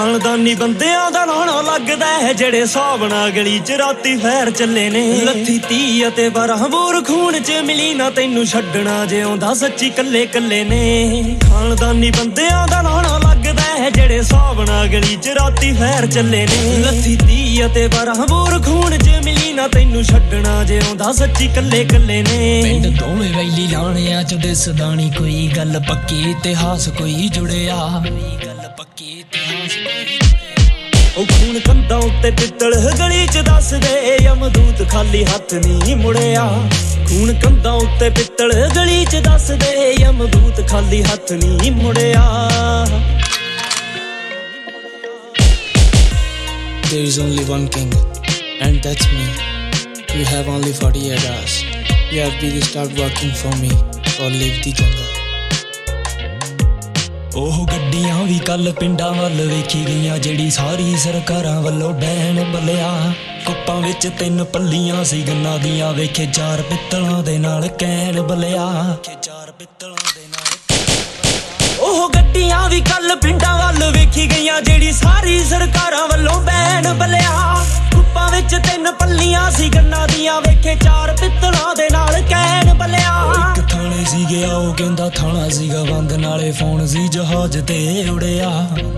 ਖਾਨਦਾਨੀ ਬੰਦਿਆਂ ਦਾ ਲਾਣਾ ਲੱਗਦਾ ਹੈ ਜਿਹੜੇ ਸਾਵਣਾ ਗਲੀ ਚ ਰਾਤੀ ਫੈਰ ਚੱਲੇ ਨੇ ਲੱਥੀ 30 ਅਤੇ 12 ਬੋਰ ਖੂਨ ਚ ਮਿਲੀ ਨਾ ਤੈਨੂੰ ਛੱਡਣਾ ਜਿਉਂਦਾ ਸੱਚੀ ਕੱਲੇ ਕੱਲੇ ਨੇ ਖਾਨਦਾਨੀ ਬੰਦਿਆਂ ਦਾ ਲਾਣਾ ਲੱਗਦਾ ਹੈ ਜਿਹੜੇ ਸਾਵਣਾ ਗਲੀ ਚ ਰਾਤੀ ਫੈਰ ਚੱਲੇ ਨੇ ਲੱਥੀ 30 ਅਤੇ 12 ਬੋਰ ਖੂਨ ਚ ਮਿਲੀ ਨਾ ਤੈਨੂੰ ਛੱਡਣਾ ਜਿਉਂਦਾ ਸੱਚੀ ਕੱਲੇ ਕੱਲੇ ਨੇ ਪਿੰਡ ਦੋਵੇਂ ਵੈਲੀ ਲਾਣਿਆਂ ਚ ਦਿਸਦਾ ਨੀ ਕੋਈ ਗੱਲ ਪੱਕੀ ਇਤਿਹਾਸ ਕੋਈ ਜੁੜਿਆ ਉਹ ਖੂਨ ਕੰਧਾਂ ਉੱਤੇ ਪਿੱਤਲ ਗਲੀ ਚ ਦੱਸਦੇ ਯਮਦੂਤ ਖਾਲੀ ਹੱਥ ਨਹੀਂ ਮੁੜਿਆ ਖੂਨ ਕੰਧਾਂ ਉੱਤੇ ਪਿੱਤਲ ਗਲੀ ਚ ਦੱਸਦੇ ਯਮਦੂਤ ਖਾਲੀ ਹੱਥ ਨਹੀਂ ਮੁੜਿਆ There is only one king and that's me. You have only 48 hours. You have to start working for me or leave the jungle. ਉਹ ਗੱਡੀਆਂ ਵੀ ਕੱਲ ਪਿੰਡਾਂ ਵੱਲ ਵੇਖੀ ਗਈਆਂ ਜਿਹੜੀ ਸਾਰੀ ਸਰਕਾਰਾਂ ਵੱਲੋਂ ਬੈਨ ਬੱਲਿਆ ਕੁੱਪਾਂ ਵਿੱਚ 3 ਪੱਲੀਆਂ ਸੀ ਗੰਨਾਂ ਦੀਆਂ ਵੇਖੇ 4 ਪਿੱਤਲਾਂ ਦੇ ਨਾਲ ਕੈਨ ਬੱਲਿਆ ਉਹ ਗੱਡੀਆਂ ਵੀ ਕੱਲ ਪਿੰਡਾਂ ਵੱਲ ਵੇਖੀ ਗਈਆਂ ਜਿਹੜੀ ਸਾਰੀ ਸਰਕਾਰਾਂ ਵੱਲੋਂ ਬੈਨ ਬੱਲਿਆ ਕੁੱਪਾਂ ਵਿੱਚ 3 ਪੱਲੀਆਂ ਸੀ ਗੰਨਾਂ ਦੀਆਂ ਵੇਖੇ 4 ਪਿੱਤਲਾਂ ਦੇ ਨਾਲ ਕੈਨ ਬੱਲਿਆ ਇੱਕ ਥਾਣੇ ਸੀ ਗਿਆ ਉਹ ਕਹਿੰਦਾ ਥਾਣਾ ਸੀਗਾ ਬੰਦ ਨਾਲੇ ਫੋਨ ਸੀ ਜਹਾਜ਼ ਤੇ ਉੜਿਆ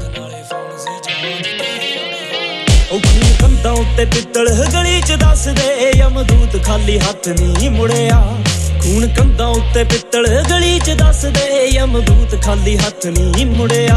ਉਹ ਖੂਨ ਕੰਧਾਂ ਉੱਤੇ ਪਿੱਤਲ ਗਲੀ ਚ ਦੱਸਦੇ ਯਮਦੂਤ ਖਾਲੀ ਹੱਥ ਨਹੀਂ ਮੁੜਿਆ ਖੂਨ ਕੰਧਾਂ ਉੱਤੇ ਪਿੱਤਲ ਗਲੀ ਚ ਦੱਸਦੇ ਯਮਦੂਤ ਖਾਲੀ ਹੱਥ ਨਹੀਂ ਮੁੜਿਆ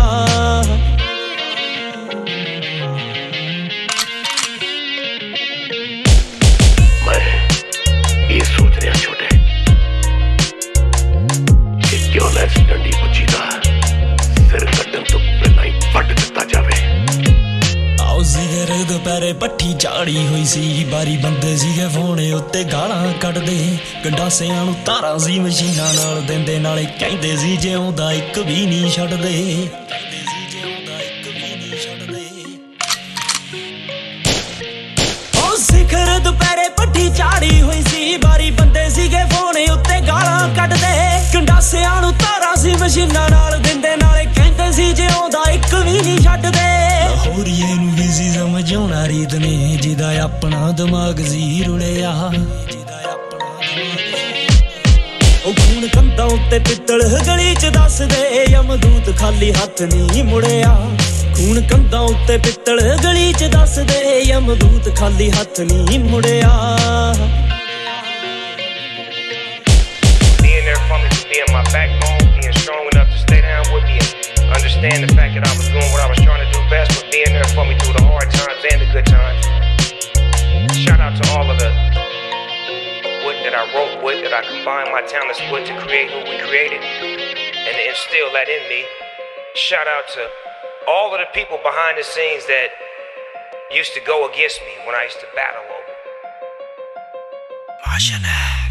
ਡੰਡੀ ਪੁੱਛੀ ਦਾ ਸਿਰ ਕੱਟਣ ਤੋਂ ਪਹਿਲਾਂ ਹੀ ਵੱਢ ਦਿੱਤਾ ਜਾਵੇ ਆਓ ਸੀਗੇ ਦੁਪਹਿਰੇ ਪੱਠੀ ਝਾੜੀ ਹੋਈ ਸੀ ਬਾਰੀ ਬੰਦੇ ਸੀਗੇ ਫੋਨੇ ਉੱਤੇ ਗਾਲਾਂ ਕੱਢਦੇ ਗੰਡਾਸਿਆਂ ਨੂੰ ਤਾਰਾਂ ਸੀ ਮਸ਼ੀਨਾਂ ਨਾਲ ਦਿੰਦੇ ਨਾਲੇ ਕਹਿੰਦੇ ਸੀ ਜਿਉਂਦਾ ਇੱਕ ਵੀ ਨਹੀਂ ਛੱਡਦੇ ਉਹ ਸਿਖਰ ਦੁਪਹਿਰੇ ਪੱਠੀ ਝਾੜੀ ਹੋਈ ਸੀ ਬਾਰੀ ਬੰਦੇ ਸੀਗੇ ਫੋਨੇ ਉੱਤੇ ਗਾਲਾਂ ਕੱਢਦੇ ਗੰਡਾਸਿਆਂ ਨੂੰ ਤਾਰਾਂ ਸੀ ਮਸ਼ੀਨਾਂ ਨਾਲ ਦਿੰਦੇ ਨਾਲੇ ਕਹਿੰਦੇ ਸੀ ਜਿਉਂਦਾ ਇੱਕ ਵੀ ਨਹੀਂ ਛੱਡਦੇ ਲਾਹੌਰੀਏ ਨੂੰ ਵੀ ਸੀ ਸਮਝਾਉਣਾ ਰੀਤ ਨੇ ਜਿਹਦਾ ਆਪਣਾ ਦਿਮਾਗ ਸੀ ਰੁੜਿਆ ਉਹ ਖੂਨ ਕੰਧਾਂ ਉੱਤੇ ਪਿੱਤਲ ਗਲੀ ਚ ਦੱਸਦੇ ਯਮਦੂਤ ਖਾਲੀ ਹੱਥ ਨਹੀਂ ਮੁੜਿਆ ਖੂਨ ਕੰਧਾਂ ਉੱਤੇ ਪਿੱਤਲ ਗਲੀ ਚ ਦੱਸਦੇ ਯਮਦੂਤ ਖਾਲੀ ਹੱਥ ਨਹੀਂ ਮੁੜਿਆ being my backbone, being strong enough to stay down with me and understand the fact that I was doing what I was trying to do best, but being there for me through the hard times and the good times. Shout out to all of the wood that I wrote with, that I combined my talents with to create who we created and to instill that in me. Shout out to all of the people behind the scenes that used to go against me when I used to battle over. Marshall.